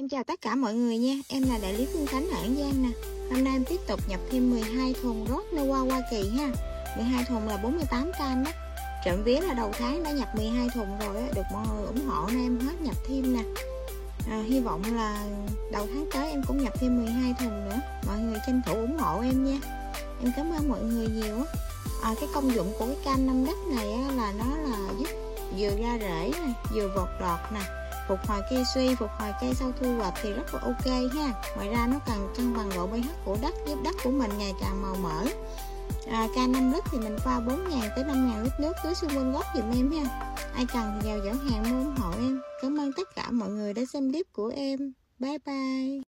Em chào tất cả mọi người nha, em là đại lý Phương Khánh ở An Giang nè. Hôm nay em tiếp tục nhập thêm 12 thùng rốt Noa Hoa Kỳ ha. 12 thùng là 48 can đó. Trộm vía là đầu tháng đã nhập 12 thùng rồi á, được mọi người ủng hộ nên em hết nhập thêm nè. Hy vọng là đầu tháng tới em cũng nhập thêm 12 thùng nữa. Mọi người tranh thủ ủng hộ em nha. Em cảm ơn mọi người nhiều á. Cái công dụng của cái can 5 đất này á, là nó là giúp vừa ra rễ nè, vừa vọt đọt nè, phục hồi cây suy, phục hồi cây sau thu hoạch thì rất là ok ha. Ngoài ra nó cần cân bằng độ pH của đất, giúp đất của mình ngày càng màu mỡ. Can 5 lít thì mình pha 4.000 tới 5.000 lít nước tưới xung quanh gốc giùm em ha. Ai cần thì vào giỏ hàng mua ủng hộ em. Cảm ơn tất cả mọi người đã xem clip của em. Bye bye.